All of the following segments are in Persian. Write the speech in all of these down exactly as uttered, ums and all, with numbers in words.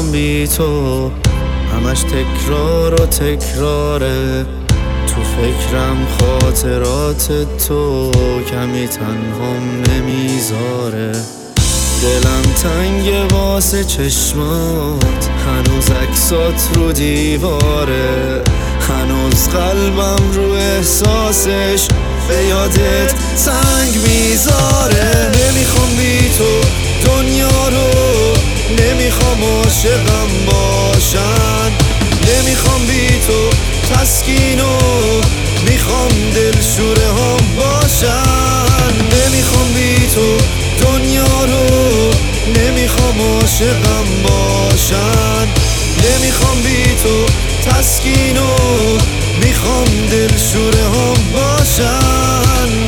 نمیخوام بی تو، همش تکرار و تکراره. تو فکرم خاطرات تو، کمی تنهام نمیذاره. دلم تنگ واسه چشمات، هنوز عکسات رو دیواره. هنوز قلبم رو احساسش به یادت سنگ میذاره. نمیخوام بی تو دنیا رو، نمیخوام عاشقم باشن. نمیخوام بی تو تسکین و میخوام دلشوره هم باشن. نمیخوام بی تو دنیا رو، نمیخوام عاشقم باشن. نمیخوام بی تو تسکین و میخوام دلشوره هم باشن.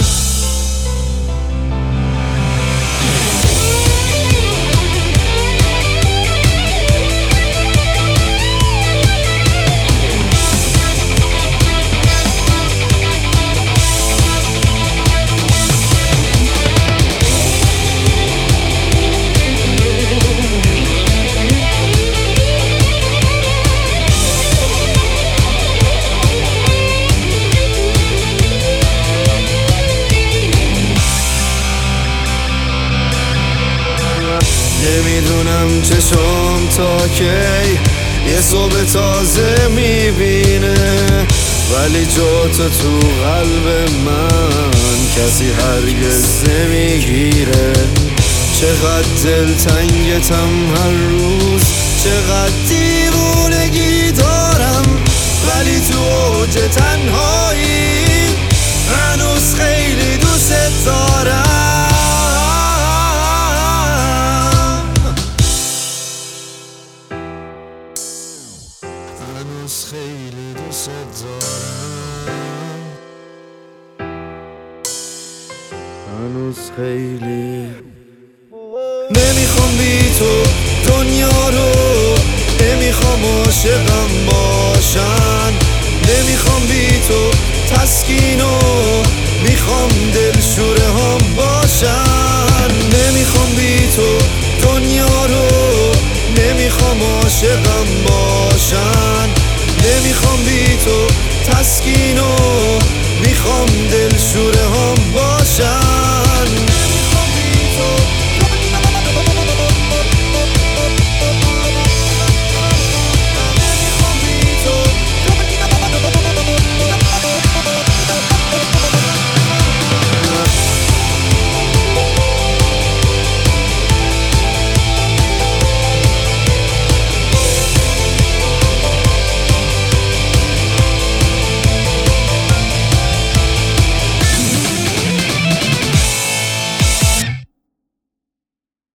نمیدونم چشم تا کی یه صبح تازه میبینه، ولی جا تو تو قلب من کسی هرگز نمیگیره. چقدر دلتنگتم هر روز، چقدر دیوونگی دارم، ولی تو اوج تنهایی هنوز خیلی دوست دارم. هنوز خیلی دوست دارم، هنوز خیلی. نمیخوام بی تو دنیا رو، نمیخوام عاشقم باشن. نمیخوام بی تو تسکین و میخوام دلشوره هم باشن. نمیخوام بی تو دنیا رو، نمیخوام عاشقم باشن. نمیخوام بی تو تسکین و میخوام دلشوره هم باشن.